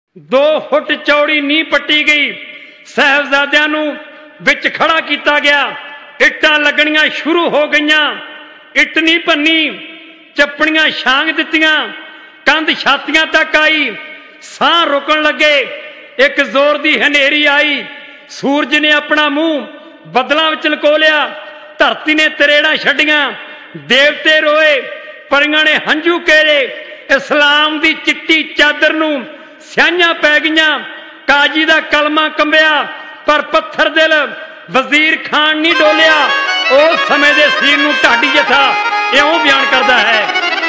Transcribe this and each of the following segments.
2 foot चौड़ी नींह पट्टी गई। साहबजादियां नूं विच खड़ा किया गया। इट्टां लगणियां शुरू हो गईयां। इट नहीं भन्नी, चप्पणियां छांग दित्तियां। कंध छातियां तक आई। साह रुकण लगे। एक जोर दी हनेरी आई। सूरज ने अपना मुंह बदलों विच लको लिया। धरती ने तरेड़ा छड्डियां। देवते रोए, परियां ने हंझू केरे। इस्लाम दी चिट्टी चादर नूं स्याहियां पै गईयां। काजी दा कलमा कंबिया, पर पत्थर दिल वजीर खान नहीं डोलिया। उस समय दे सीर नूं ढाडी जथा इउं बयान करदा है।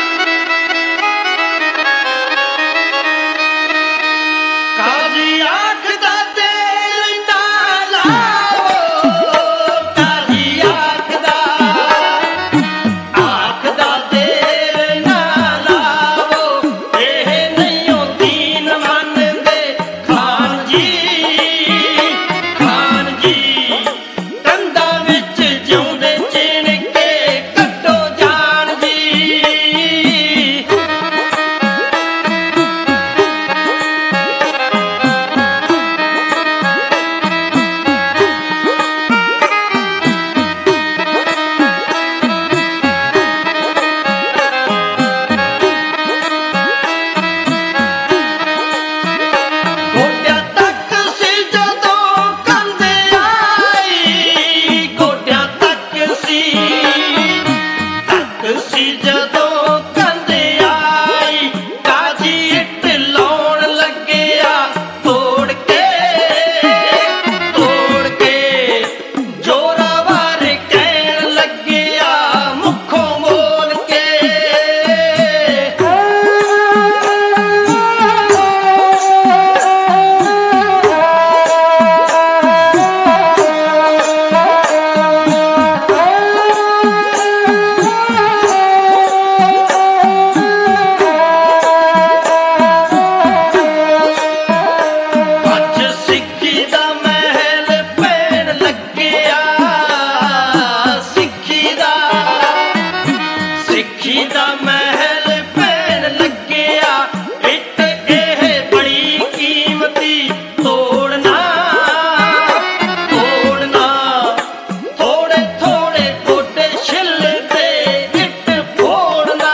काजी आखदा तेल ना लाओ, काजी आखदा तेल ना लाओ। एह नहीं दीन मनदे खान जी, खान जी। कंधा विच जिउंदे चिण के कट्टो जान जी। गोड्या तक सी जदों कंध आई, गोड्या तक सी जदों कंध आई। काजी इट लाउण लग्या तोड़ के जोरावर कहण लग्या मुखों बोल के। अज सिक्खी दा महल पैण लग्या, सिक्खी दा महल पैण लग्या। इट एह बड़ी कीमती तोड़ना, थोड़े थोड़े गोडे छिलदे इट फोड़ना।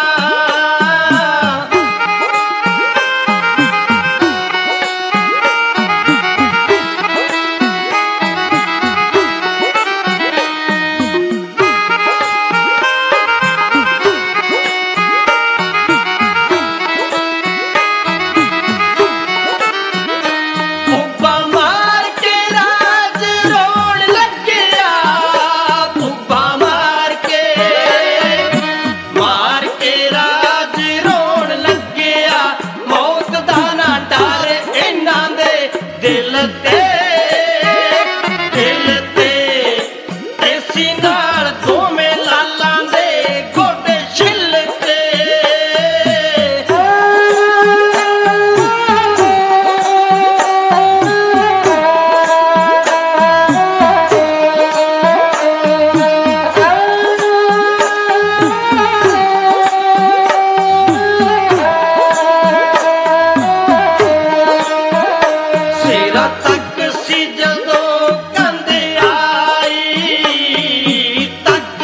फुब्बा मार के राज रोण लग्या, फुब्बा मार के राज रोण लग्या। मौत दा ना डर इन्हां दे दिल ते, देसी नाल दोवें लालां दे गोडे छिलते। सिरा तक सी जदों कंध आई, तक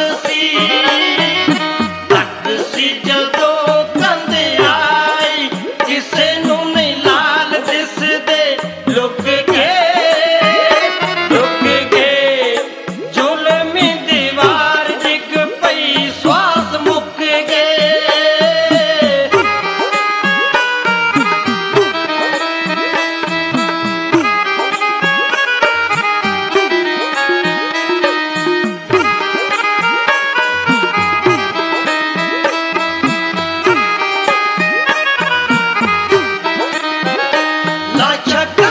सी जदों कंध आई। किसे नूं नहीं लाल दिसदे लुक गए जुल्मी दीवार डिग पई श्वास मुक गए। लाशा